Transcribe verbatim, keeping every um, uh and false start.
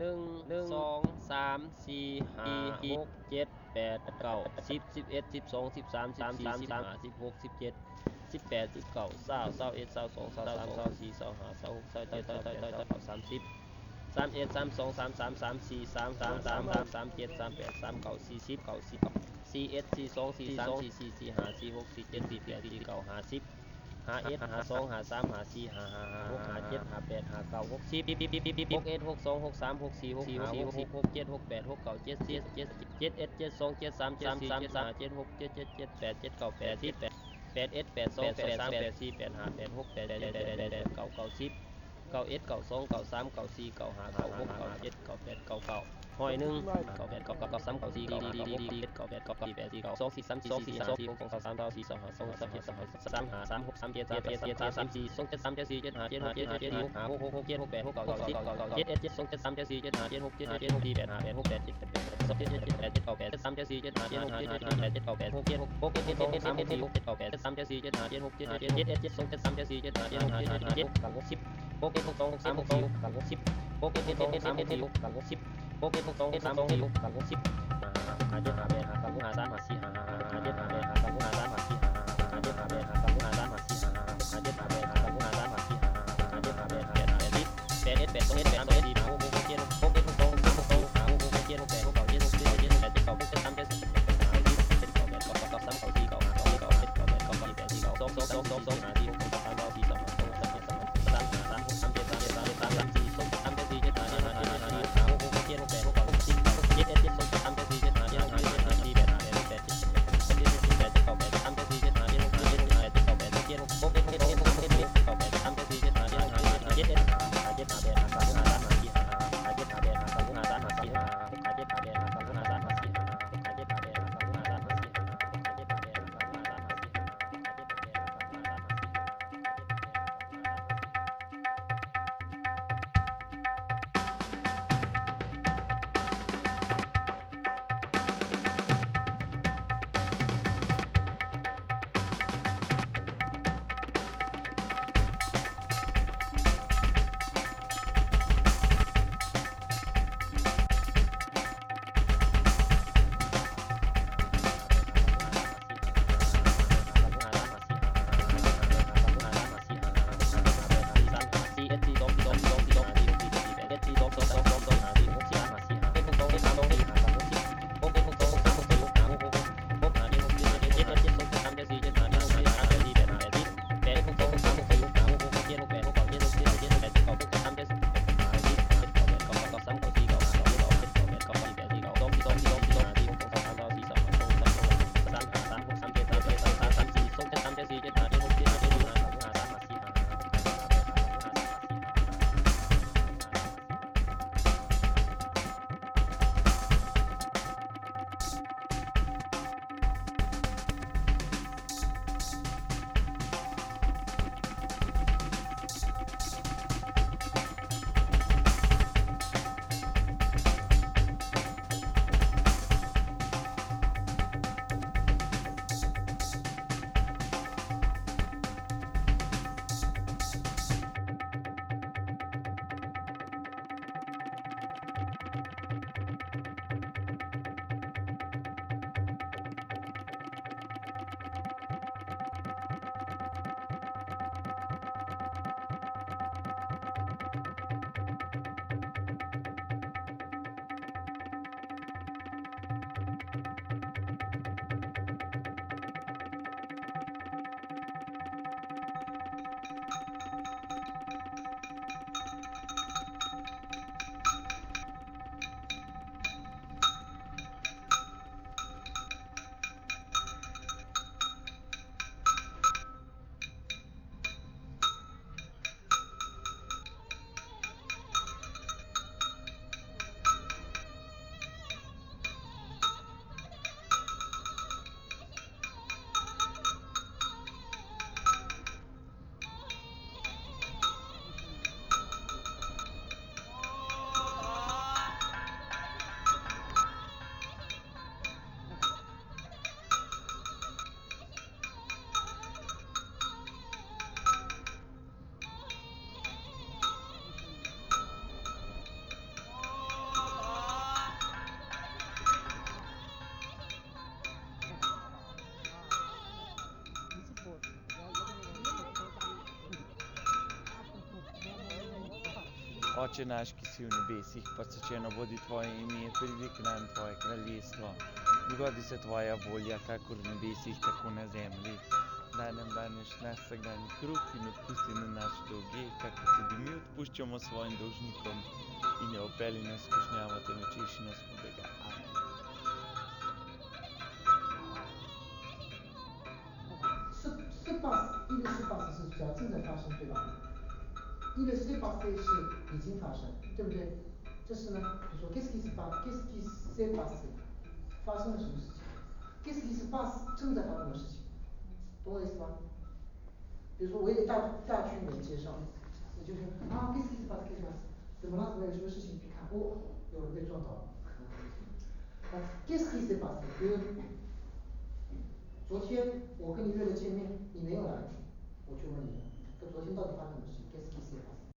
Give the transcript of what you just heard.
นึ่งหนึ่งสองสามสี่ห้าหกเจ็ดแปดเก้าสิบสิบเอ็ดสิบสองสิบสามสิบสี่สิบห้าสิบหกสิบเจ็ดสิบแปดสิบเก้าเศร้าเศร้าเอ็ดเศร้าสองเศร้าสามเศร้าสี่เศร้าห้าเศร้าหกเศร้าเจ็ดเศร้าแปดเศร้าเก้าสามสิบสามเอ็ดสามสองสามสามสามสี่สามสามสามสามสามเจ็ดสามแปดสามเก้าสี่สิบเก้าสิบสี่เอ็ดสี่สองสี่สามสี่สี่สี่ห้าสี่หกสี่เจ็ดสี่แปดสี่เก้าห้าสิบห้าเอ็ดห้าสองห้าสามห้าสี่ห้าห้าห้าหกห้าเจ็ดห้าแปดห้าเก้าหกสิบหกเอ็ดหกสองหกสามหกสี่หกห้าหกหกหกเจ็ดหกแปดหกเก้าเจ็ดสิบเจ็ดเจ็ดเอ็ดเจ็ดสองเจ็ดสามเจ็ดสี่เจ็ดห้าเจ็ดหกเจ็ดเจ็ดเจ็ดแปดเจ็ดเก้าแปดสิบแปดแปดเอ็ดแปดสองแปดสามแปดสี่แปดห้าแปดหกแปดเจ็ดแปดแปดแปดเก้าเก้าสิบเก้าเอ็ดเก้าสองเก้าสามเก้าสี่เก้าห้าเก้าหกเก้าเจ็ดเก้าแปดเก้าเก้าหอยหนึ่งเก้าแปดเก้าเก้าเก้าสามเก้าสี่เก้าห้าเก้าหกเจ็ดเก้าแปดเก้าเก้าสี่แปดสี่เก้าสองสี่สามสี่สี่สองสี่หกสองสามเก้าสี่สองห้าสองสามเจ็ดสองสามห้าสามหกสามเจ็ดสามแปดเจ็ดสามสามสี่สองเจ็ดสามเจ็ดสี่เจ็ดห้าเจ็ดหกเจ็ดเจ็ดหกห้าหกหกหกเจ็ดหกแปดหกเก้าเก้าสิบเจ็ดเอ็ดเจ็ดสองเจ็ดสามเจ็ดสี่เจ็ดห้าเจ็ดหกเจ็ดเจ็ดหกสี่แปดห้าแปดหกแปดเจ็ดแปดสองเจ็ดเจ็ดแปดเจ็ดเก้าแปดเจ็ดสามเจ็ดสี่เจ็ดห้าเจ็ดหกเจ็ดเจ็ดแปดเจ็ดเก้าแปดหกเจ็ดหกหกเจ็ดเจ็ดสองสามเจ็ดสี่หกเจ็ดเก้าแปดเจ็ดสามเจ็ดสี่เจ็ดห้าเจ็ดหกเจ็ดเจ็ดเจ็ดเอ็ดเจ็ดสองเจ็ดสามเจ็ดสี่เจ็ดห้าเจ็ดหกเจ็ดเจ็ดเจ็ดหกสิบหกเอ็ดหกสองหกสามหกสี่หกสิบหกเอ็ดเจ็ดสองสามเจ็ดสี่หกสิบหกเอ็ดหกสองหกสามหกสี่หกสิบห้าเจ็ดห้าแปดห้าเก้าห้าสามห้าสี่ห้าห้าเจ็ดห้าแปดห้าเก้าห้าสามห้าสี่ห้าห้าเจ็ดห้าแปดห้าเก้าห้าสามห้าสี่ห้าห้าเจ็ดห้าแปดห้าเก้าห้าสามห้าสี่ห้าห้าเจ็ดห้าแปดห้าแปดห้าสิบแปดเอ็ดแปดสองเอ็ดแปดสามเอ็ดสี่หกหกหกเจ็ดหกเอ็ดหกสองสามหกสองห้าหกหกเจ็ดหกแปดหกเก้าเจ็ดหกเจ็ดเจ็ดแปดเจ็ดเก้าหกเจ็ดสามเจ็ดสี่เจ็ดแปดห้าสิบเจ็ดเก้าแปดเก้าเก้าเก้าสามเก้าสี่เก้าห้าเก้าเก้าเจ็ดเก้าแปดเก้าสี่แปดสี่เก้าสองสองสองสองสองห้าสี่หกสามเก้าสี่สองห้าสองสามเจ็ดสามสามห้าสามหกสามเจ็ดสามเจ็ดสามเจ็ดสามสามสี่สองสามเจ็ดสี่เจ็ดห้าเจ็ดห้าเจ็ดห้าเจ็ดห้าหกหกเจ็ดหกแปดหกเก้าหกสิบเจ็ดเอ็ดเจ็ดสองสามเจ็ดสี่เจ็ดห้าเจ็ดหกเจ็ดเจ็ดห้าสี่แปดห้าแปดหกแปดเจ็ด Oče naš, ki si v nebesih, posvečeno bodi tvoje ime, pridi k nam tvoje kraljestvo. Zgodi se tvoja volja, kakor v nebesih, tako na zemlji. Daj nam danes naš vsakdanji kruh in odpusti nam naše dolge, kakor tudi mi odpuščamo svojim dolžnikom. In ne vpelji nas v skušnjavo, temveč reši nas hudega. Amen. 是是 pass， 一个是 pass 是叫正在发生，对吧？一个是 pass 是已经发生，对不对？这是呢，比如说 qu'est-ce qui se passe qu'est-ce qui s'est passé， 发生了什么事情 ？qu'est-ce qui se passe 正在发生的事情，懂我意思吗？比如说我给大大群人介绍，也就是啊 qu'est-ce qui se passe qu'est-ce qui se passe， 怎么了？怎么有什么事情？去看，哦，有人被撞倒了。啊 qu'est-ce qui s'est passé， 比如昨天我跟你约了见面，你没有来，我就问你，这昨天到底发生什么事 ？qu'est-ce qui s'est passé？